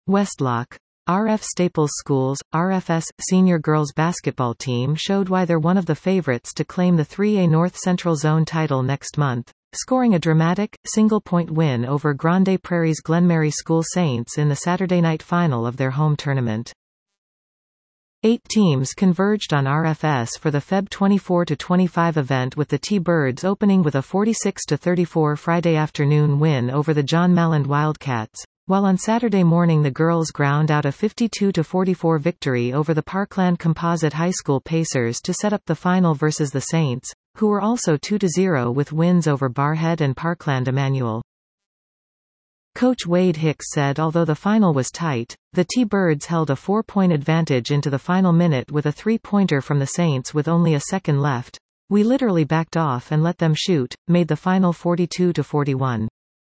Westlock. RF Staples Schools, RFS, senior girls basketball team showed why they're one of the favorites to claim the 3A North Central Zone title next month, scoring a dramatic, single-point win over Grande Prairie's Glenmary School Saints in the Saturday night final of their home tournament. 8 teams converged on RFS for the Feb 24-25 event, with the T-Birds opening with a 46-34 Friday afternoon win over the John Malland Wildcats, while on Saturday morning the girls ground out a 52-44 victory over the Parkland Composite High School Pacers to set up the final versus the Saints, who were also 2-0 with wins over Barhead and Parkland Emmanuel. Coach Wade Hicks said although the final was tight, the T-Birds held a 4-point advantage into the final minute with a 3-pointer from the Saints with only a second left. We literally backed off and let them shoot, made the final 42-41.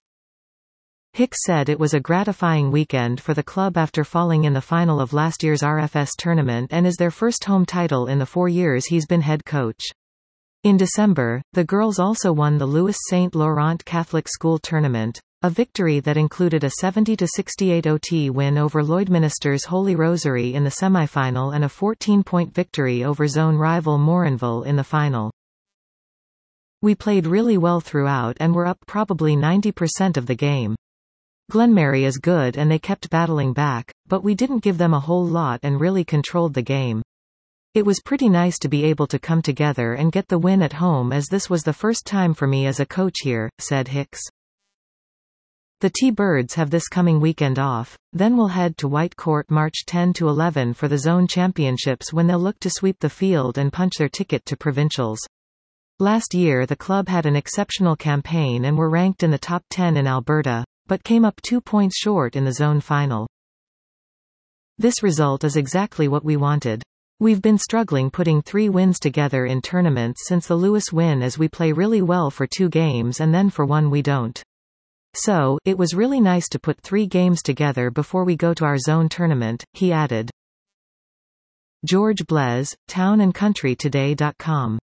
Hicks said it was a gratifying weekend for the club after falling in the final of last year's RFS tournament and is their first home title in the 4 years he's been head coach. In December, the girls also won the Louis St. Laurent Catholic School Tournament, a victory that included a 70-68 OT win over Lloydminster's Holy Rosary in the semifinal and a 14-point victory over zone rival Morinville in the final. We played really well throughout and were up probably 90% of the game. Glenmary is good and they kept battling back, but we didn't give them a whole lot and really controlled the game. It was pretty nice to be able to come together and get the win at home, as this was the first time for me as a coach here, said Hicks. The T-Birds have this coming weekend off, then we'll head to White Court March 10-11 for the Zone Championships, when they'll look to sweep the field and punch their ticket to provincials. Last year the club had an exceptional campaign and were ranked in the top 10 in Alberta, but came up 2 points short in the zone final. This result is exactly what we wanted. We've been struggling putting 3 wins together in tournaments since the Lewis win, as we play really well for 2 games and then for 1 we don't. So, it was really nice to put 3 games together before we go to our zone tournament, he added. George Blez, townandcountrytoday.com